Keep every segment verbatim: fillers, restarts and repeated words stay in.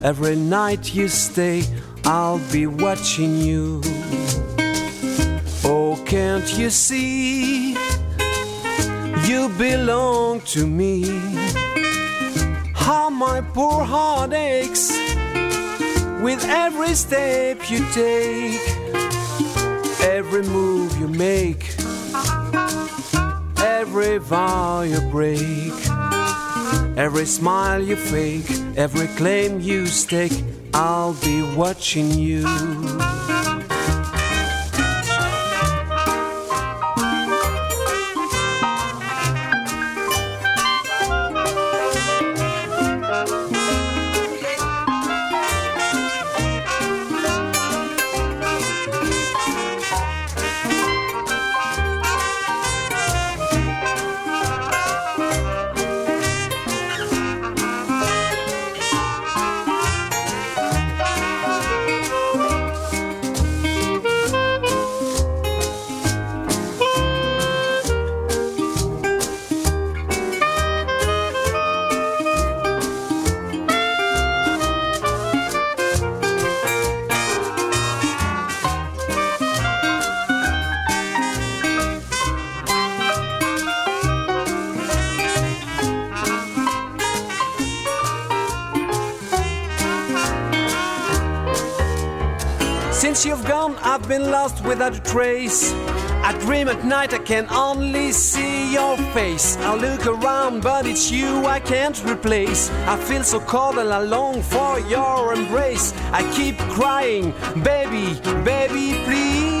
Every night you stay, I'll be watching you. Oh, can't you see? You belong to me. How my poor heart aches with every step you take, every move you make, every vow you break, every smile you fake, every claim you stake. I'll be watching you. Since you've gone, I've been lost without a trace. I dream at night, I can only see your face. I look around, but it's you I can't replace. I feel so cold and I long for your embrace. I keep crying, baby, baby, please.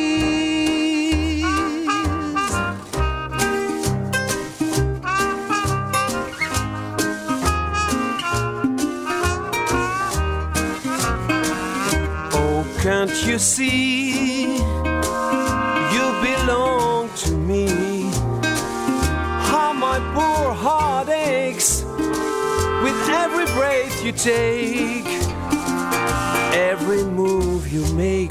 Can't you see? You belong to me. How my poor heart aches with every breath you take, every move you make,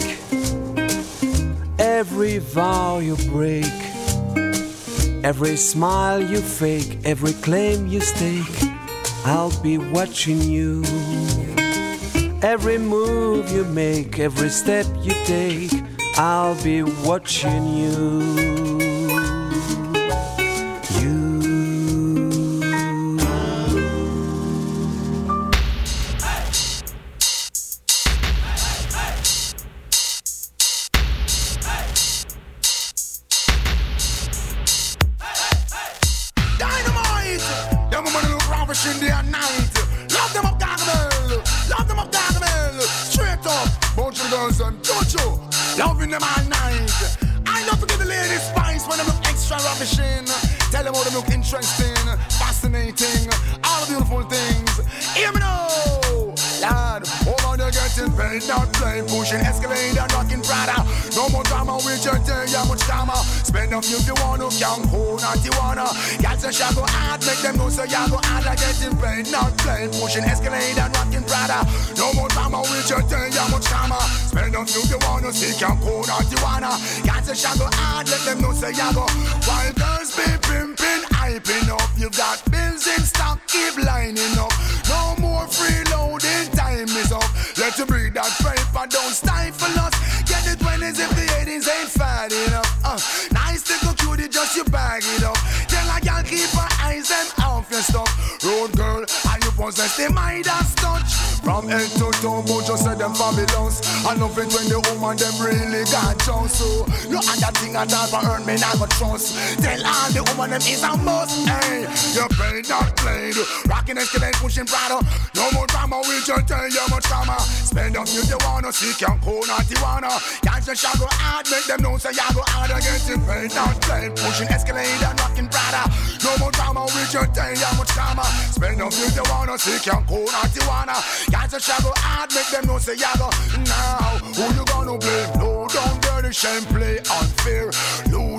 every vow you break, every smile you fake, every claim you stake. I'll be watching you. Every move you make, every step you take, I'll be watching you. Loving them all night. I love to give the ladies spice when they look extra ravishing. Tell them how they look interesting, fascinating, all the beautiful things. Hear me now, lad. Over there getting paid, not playing, pushing Escalade and rocking Prada. No more drama with your day, how much drama. Spend on you if you want to, young ho, not you wanna. Y'all say shall go hard, make them know so y'all go hard. Like getting paid, not playing, pushing Escalade and rocking Prada. No more drama with your day, how much drama. Spend on you if you want to, see young ho, not you wanna. Y'all say shall go hard, let them know so y'all go. While girls be pimping, hyping up, you've got bills in stock, keep lining up. No more freeloading, time is up. Let you breathe that paper, don't stifle us. Get the twenties if the eighties ain't fat enough. Uh, nice little cutie, just you bag it up. Tell a girl keep her eyes them off your stuff. Road girl, and you possess the Midas touch. From head to toe, but just say them fabulous. I love it when the woman them really got just so. No other thing at all for earn me not go trust. Tell all the woman them is a must. Hey, you paid not played. Rocking Escalade, pushing Prada. No more drama, we just tell you much drama. Spend up if you wanna, seek your cool, not you wanna. Can't just shall go hard, make them know say you go hard. Getting paid not played, pushing Escalade and rocking Prada. No more drama, we just tell you much drama. Spend up if you wanna, seek your cool, not you wanna. Can't just shall go hard, make them know say you go. Now, who you gonna blame? No, don't dirty shame, play unfair. Losing a trip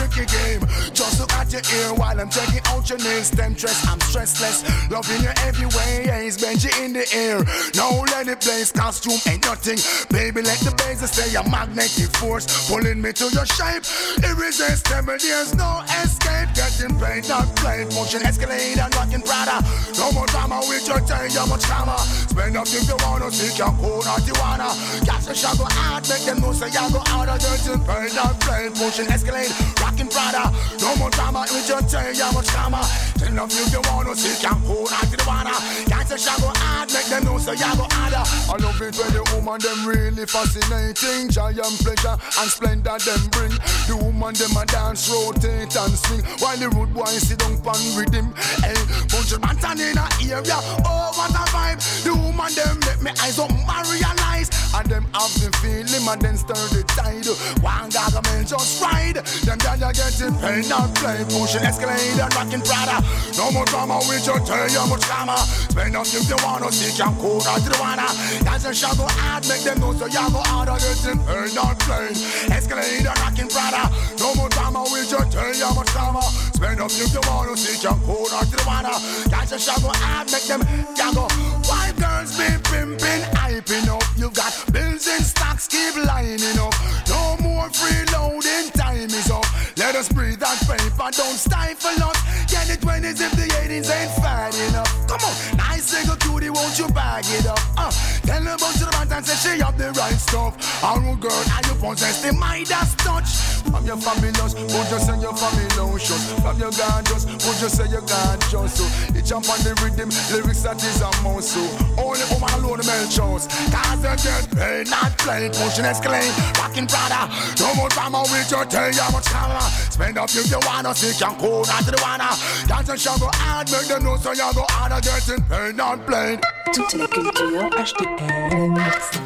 tricky game. Just look at your ear while I'm checking out your nails. Temptress, I'm stressless. Loving you every way. Ace Benji in the air. Now let it blaze. Costume ain't nothing. Baby, let the bass say a magnetic force pulling me to your shape. Irresistible, there's no escape. Getting paid, not played. Motion escalate and rocking Prada. No more drama with your tail, you much drama. Spend up if you wanna see your cool or you wanna. Catch a shot go out, make them know say you go out of getting paid, not played. Motion escalate, rocking Prada. No more drama with your tail, you much drama. Spend up if you wanna see your cool or you wanna. Catch a shot go out, make them know say you go out of. I love it when the woman them really fascinating. Giant pleasure and splendor them bring. The woman them a dance, rotate and swing, while the rude boy sit down pan rhythm. Hey, bunch of bantan in a area, oh what a vibe. The woman them make me eyes up and realize. And them have the feeling and then stir the tide. One garment just ride. Them guys are getting paid and play. Motion escalate and rocking Prada. No more drama with your tail, you much drama. Spend up if you wanna see can cool or you wanna. That's a shot go out, make them know so you go out of getting paid and play. Escalate and rocking Prada. No more drama with your tail, you much drama. Spend up if you wanna see can cool or you wanna. That's a shot go out, make them can go. Why girls be pimping, hyping up? You've got bills in stocks, keep lining up. No more freeloading, time is up. Let us breathe that paper, don't stifle us. Get the twenties if the eighties ain't fat enough. Come on, nice single cutie, won't you bag it up? Uh, tell her about your man and say she have the right stuff. Our girl, and you possess the Midas touch. From your fabulous, would you say you're fabulous? From your gorgeous, would you say you're gorgeous? So you jump on the rhythm, lyrics that is a mouse. So only woman alone the male shows. Cause they get paid, not played. Motion escalate, rocking Prada. No more drama with your tail, you much drama. Spend up if you wanna see can cool, not to the wanna. Dance and show go out, make them know so you go out of getting paid, not played. Toutes les cultures, H T L Mix.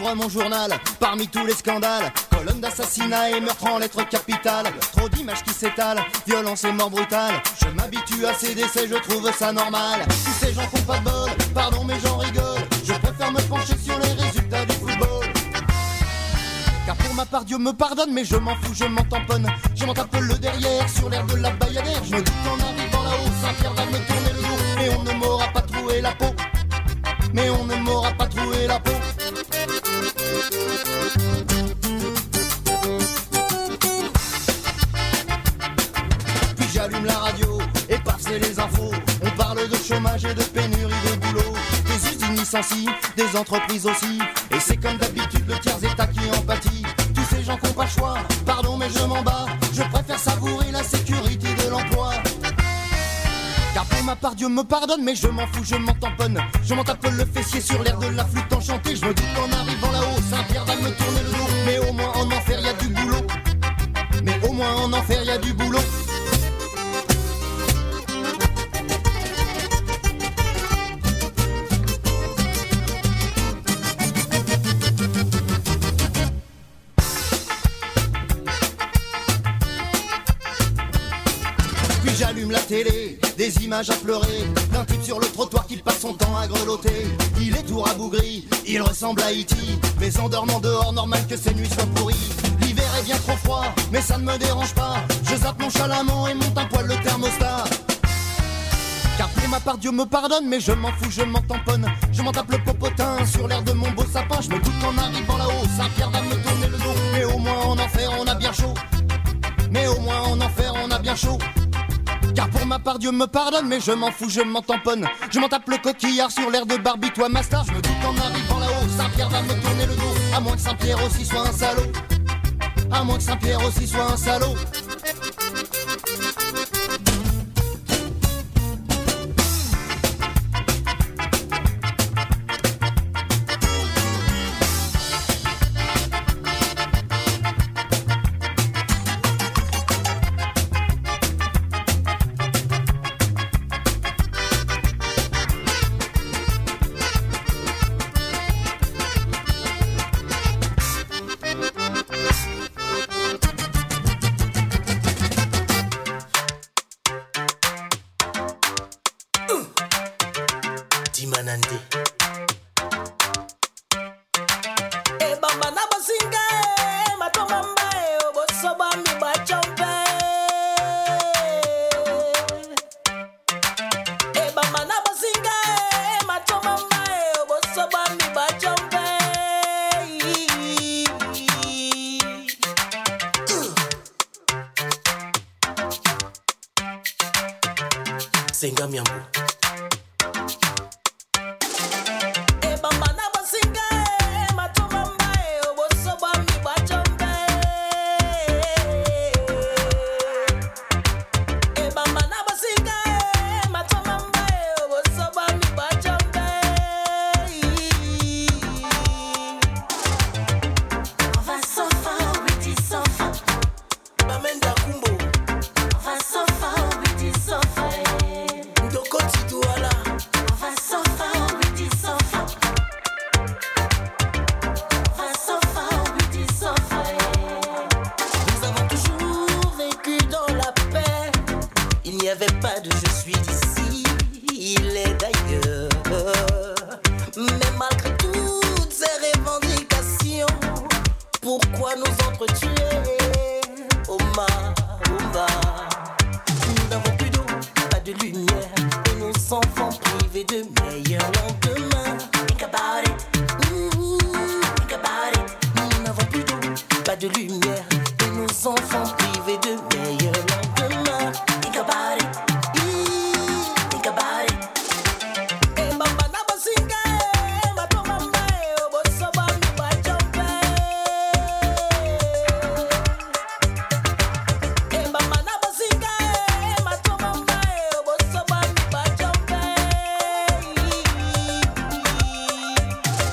J'ouvre mon journal, parmi tous les scandales, colonne d'assassinat et meurtre en lettres capitales. Trop d'images qui s'étalent, violence et mort brutale. Je m'habitue à ces décès, je trouve ça normal. Tous ces gens qui ont pas de bol, pardon mais j'en rigole. Je préfère me pencher sur les résultats du football. Car pour ma part Dieu me pardonne, mais je m'en fous, je m'en tamponne. Je m'en tape le derrière, sur l'air de la Bayadère. Je me dis qu'en arrivant là-haut, Saint-Pierre va me tourner le dos. Mais on ne m'aura pas troué la peau. Mais on ne m'aura pas troué la peau. Puis j'allume la radio et paf c'est les infos. On parle de chômage et de pénurie de boulot. Des usines licencient, des entreprises aussi. Et c'est comme d'habitude le tiers état qui en pâtit. Tous ces gens qui n'ont pas le choix, pardon mais je m'en bats. Je préfère savourer la sécurité de l'emploi. Car pour ma part Dieu me pardonne, mais je m'en fous, je m'en tamponne. Je m'en tape le fessier sur l'air de la flûte enchantée. Je me dis qu'en arrivant là-haut, Saint-Pierre va me tourner le dos. Mais au moins en enfer y a du boulot. Mais au moins en enfer y a du boulot. J'allume la télé, des images à pleurer, d'un type sur le trottoir qui passe son temps à grelotter. Il est tout rabougri, il ressemble à E T, mais en dormant dehors, normal que ses nuits soient pourries. L'hiver est bien trop froid, mais ça ne me dérange pas. Je zappe nonchalamment et monte un poil le thermostat. Car pour ma part Dieu me pardonne, mais je m'en fous, je m'en tamponne. Je m'en tape le popotin sur l'air de mon beau sapin. Je me doute qu'en arrivant là-haut, Saint-Pierre va me tourner le dos. Mais au moins en enfer on a bien chaud. Mais au moins en enfer on a bien chaud. Car pour ma part Dieu me pardonne, mais je m'en fous, je m'en tamponne. Je m'en tape le coquillard sur l'air de Barbie, toi ma star. Je me dis qu'en arrivant là-haut, Saint-Pierre va me tourner le dos. À moins que Saint-Pierre aussi soit un salaud. À moins que Saint-Pierre aussi soit un salaud. Senga miambo.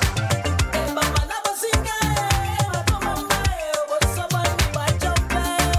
Bye.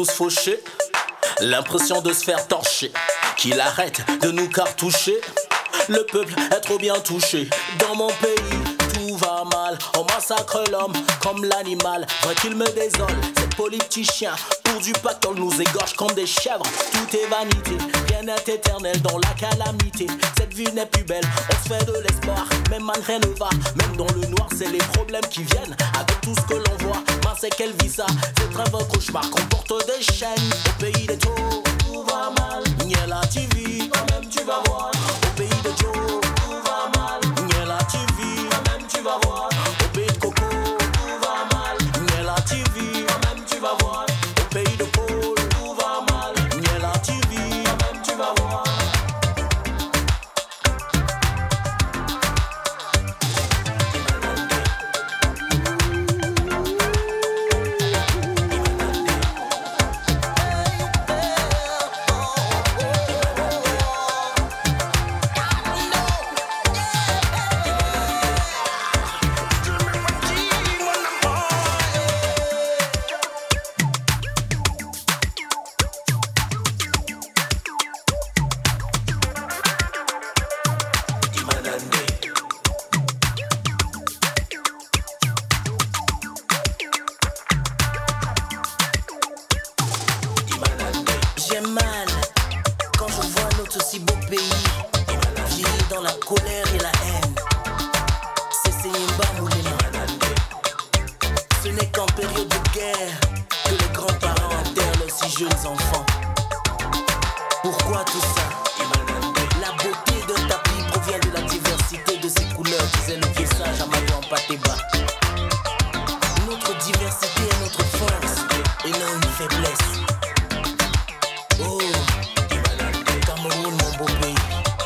tous fauchés, l'impression de se faire torcher. Qu'il arrête de nous cartoucher. Le peuple est trop bien touché. Dans mon pays, tout va mal. On massacre l'homme comme l'animal. Vrai qu'il me désole, ces politiciens pour du pactole nous égorgent comme des chèvres. Tout est vanité, rien n'est éternel dans la calamité. Cette vie n'est plus belle, on se fait de l'espoir. Même mal rien ne va, même dans le noir c'est les problèmes qui viennent. Avec tout ce que l'on voit, mince c'est qu'elle vit ça. C'est un vrai cauchemar qu'on porte des chaînes. Au pays des taux, tout va mal. Niais la T V, toi-même tu vas voir. Au pays de Joe, tout va mal. Niais la T V, toi-même tu vas voir. Au pays de Coco, tout va mal. Niais la T V, toi-même tu vas voir. Au pays de Paul, tout va mal. Niais la T V, toi-même tu vas voir. J'ai mal quand je vois notre si beau pays vieillir dans la colère et la haine. C'est Seyimba Moulema. Ce n'est qu'en période de guerre que les grands-parents enterrent leurs si jeunes enfants. Pourquoi tout ça? La beauté d'un tapis provient de la diversité de ses couleurs, disait le vieux sage Amadou Ampateba. Notre diversité est notre force et non une faiblesse. Oh, Cameroun, mon beau pays.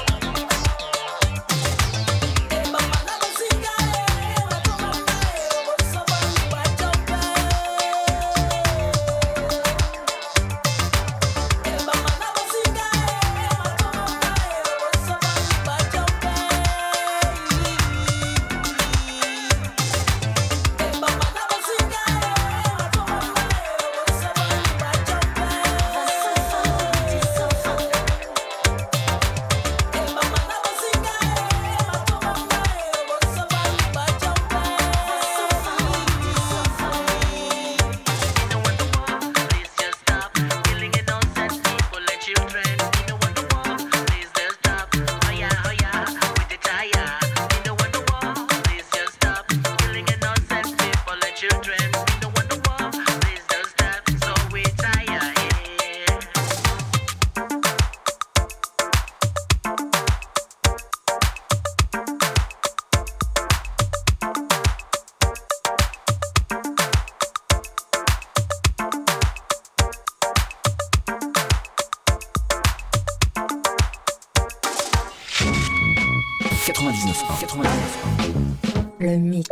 quatre-vingt-dix-neuf point un, quatre-vingt-dix-neuf point un. Le mix.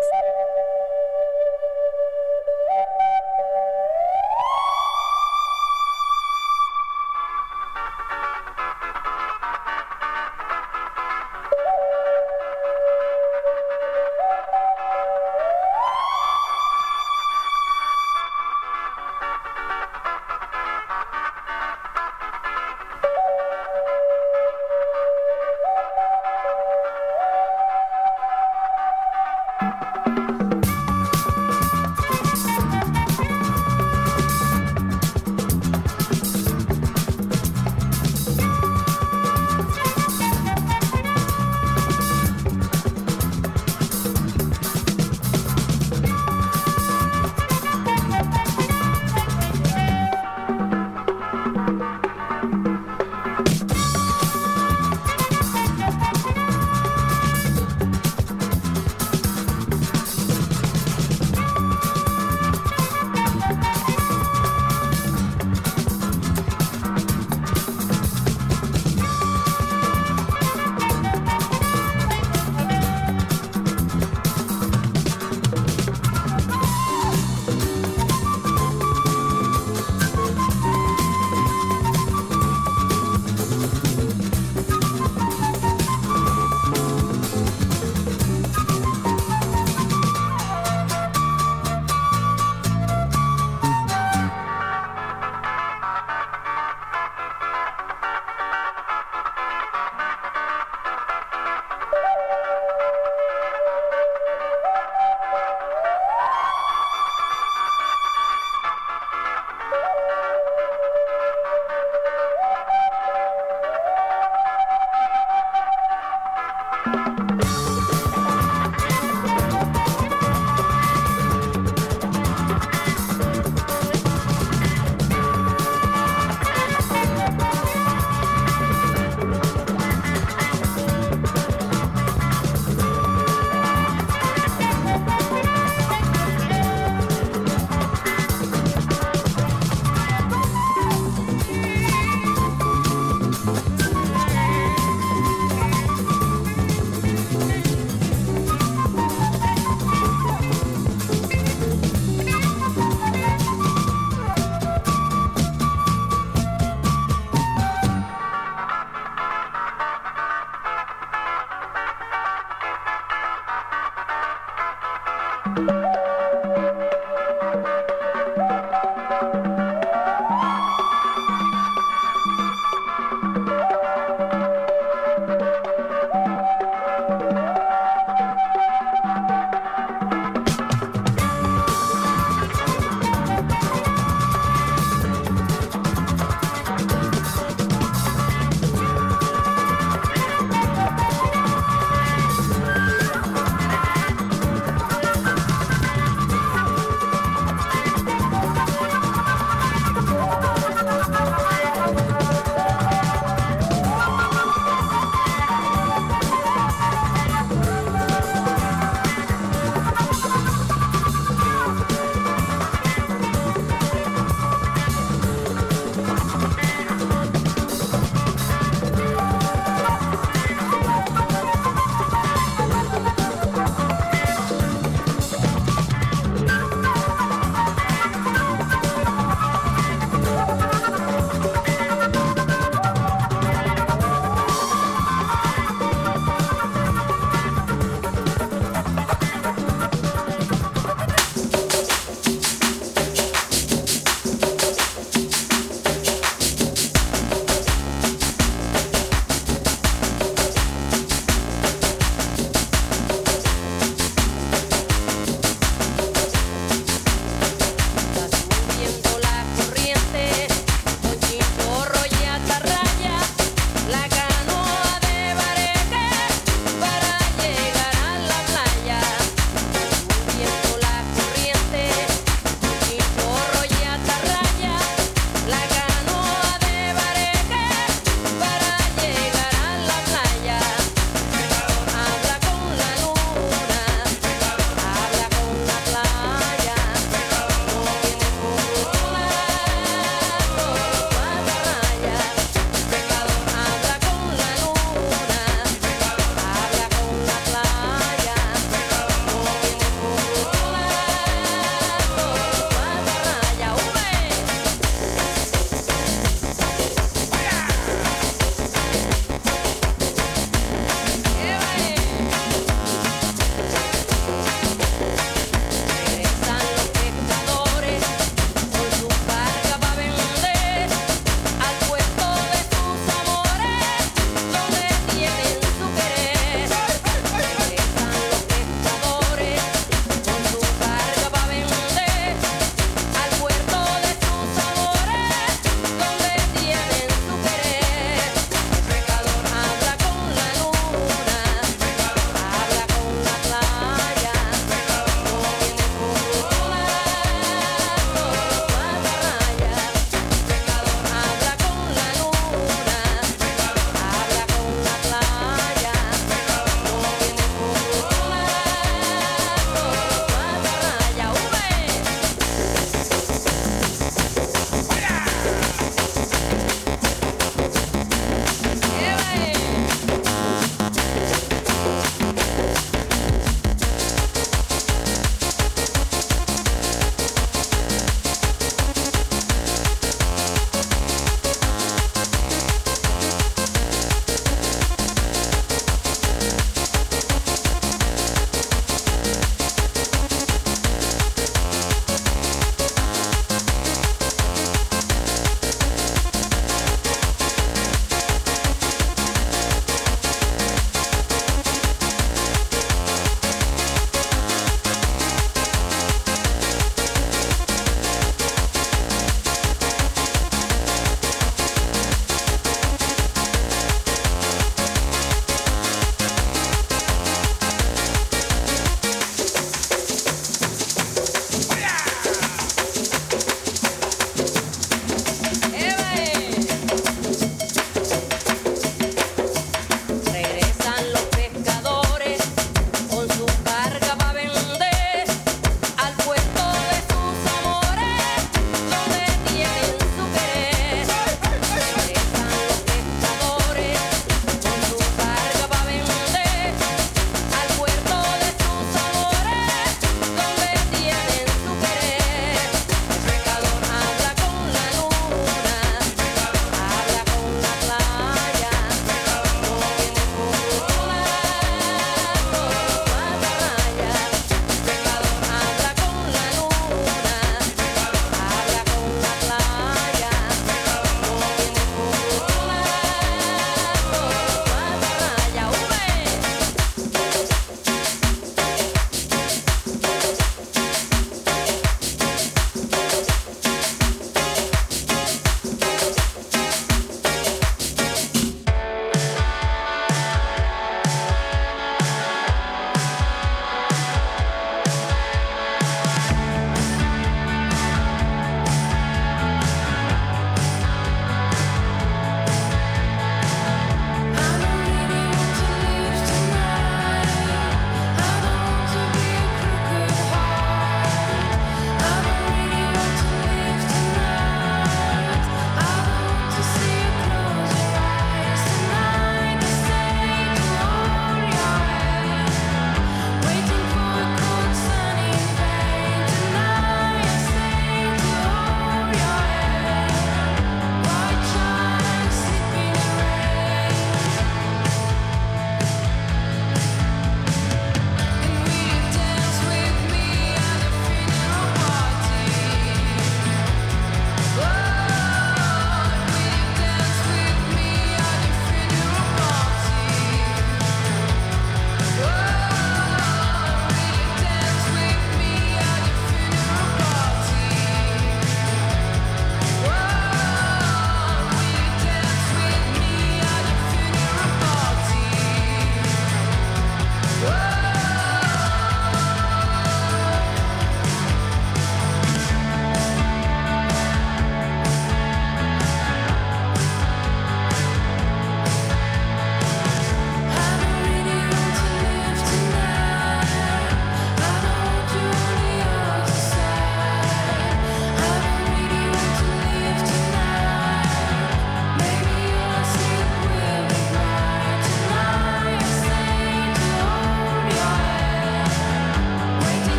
Bye.